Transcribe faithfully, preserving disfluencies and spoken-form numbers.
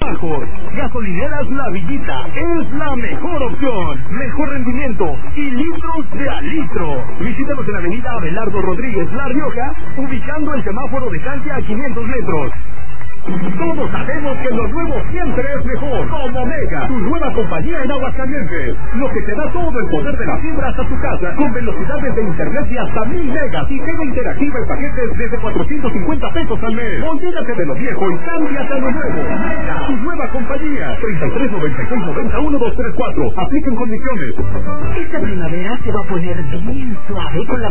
bajos. Gasolineras La Villita es la mejor opción. Mejor rendimiento y litros de a litro. Visítanos en la avenida Abelardo Rodríguez, La Rioja, ubicando el semáforo de Francia a quinientos metros. Todos sabemos que lo nuevo siempre es mejor. Como Mega, tu nueva compañía en Aguascalientes. Lo que te da todo el poder de la fibra hasta tu casa, con velocidades de internet de hasta mil megas y TV interactiva en paquetes desde cuatrocientos cincuenta pesos al mes. Olvídate de lo viejo y cámbiate a lo nuevo. Mega, tu nueva compañía. treinta y tres noventa y seis noventa uno dos tres cuatro. Apliquen condiciones. Esta primavera se va a poner bien suave con la